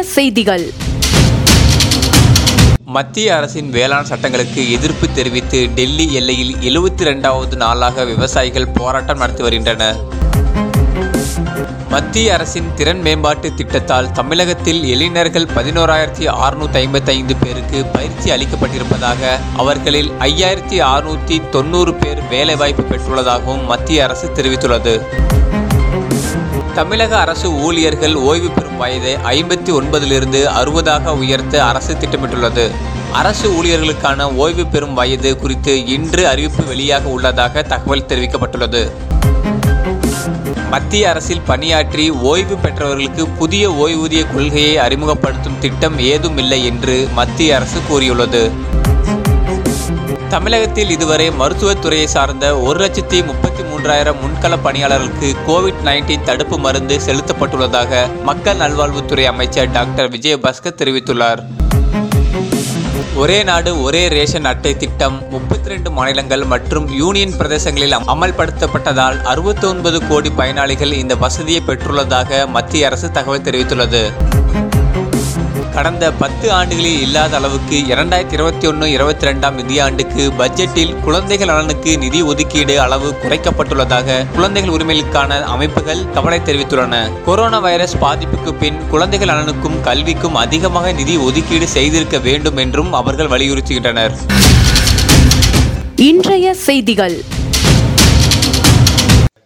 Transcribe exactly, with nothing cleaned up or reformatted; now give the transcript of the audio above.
செய்திகள். மத்திய அரசின் வேளாண் சட்டங்களுக்கு எதிர்ப்பு தெரிவித்து டெல்லி எல்லையில் எழுபத்தி இரண்டாவது நாளாக விவசாயிகள் போராட்டம் நடத்தி வருகின்றனர். மத்திய அரசின் திறன் மேம்பாட்டு திட்டத்தால் தமிழகத்தில் இளைஞர்கள் பதினோராயிரத்தி அறுநூற்றி ஐம்பத்தி ஐந்து பேருக்கு பயிற்சி அளிக்கப்பட்டிருப்பதாக, அவர்களில் ஐயாயிரத்தி அறுநூற்றி தொண்ணூறு பேர் வேலைவாய்ப்பு பெற்றுள்ளதாகவும் மத்திய அரசு தெரிவித்துள்ளது. தமிழக அரசு ஊழியர்கள் ஓய்வு பெறும் வயதை ஐம்பத்தி ஒன்பதிலிருந்து அறுபதாக உயர்த்த அரசு திட்டமிட்டுள்ளது. அரசு ஊழியர்களுக்கான ஓய்வு பெறும் வயது குறித்து இன்று அறிவிப்பு வெளியாக உள்ளதாக தகவல் தெரிவிக்கப்பட்டுள்ளது. மத்திய அரசில் பணியாற்றி ஓய்வு பெற்றவர்களுக்கு புதிய ஓய்வூதிய கொள்கையை அறிமுகப்படுத்தும் திட்டம் ஏதும் இல்லை என்று மத்திய அரசு கூறியுள்ளது. தமிழகத்தில் இதுவரை மருத்துவத்துறையை சார்ந்த ஒரு லட்சத்தி முப்பத்தி மூன்றாயிரம் முன்கள பணியாளர்களுக்கு கோவிட் நைன்டீன் தடுப்பு மருந்து செலுத்தப்பட்டுள்ளதாக மக்கள் நல்வாழ்வுத்துறை அமைச்சர் டாக்டர் விஜயபாஸ்கர் தெரிவித்துள்ளார். ஒரே நாடு ஒரே ரேஷன் அட்டை திட்டம் முப்பத்தி இரண்டு மாநிலங்கள் மற்றும் யூனியன் பிரதேசங்களில் அமல்படுத்தப்பட்டதால் அறுபத்தி ஒன்பது கோடி பயனாளிகள் இந்த வசதியை பெற்றுள்ளதாக மத்திய அரசு தகவல் தெரிவித்துள்ளது. கடந்த பத்து ஆண்டுகளில் இல்லாத அளவுக்கு இரண்டாயிரத்தி இருபத்தி ஒன்று இருபத்தி ரெண்டாம் நிதியாண்டுக்கு பட்ஜெட்டில் குழந்தைகள் நலனுக்கு நிதி ஒதுக்கீடு அளவு குறைக்கப்பட்டுள்ளதாக குழந்தைகள் உரிமைகளுக்கான அமைப்புகள் கவலை தெரிவித்துள்ளன. கொரோனா வைரஸ் பாதிப்புக்கு பின் குழந்தைகள் நலனுக்கும் கல்விக்கும் அதிகமாக நிதி ஒதுக்கீடு செய்திருக்க வேண்டும் என்றும் அவர்கள் வலியுறுத்துகின்றனர். இன்றைய செய்திகள்.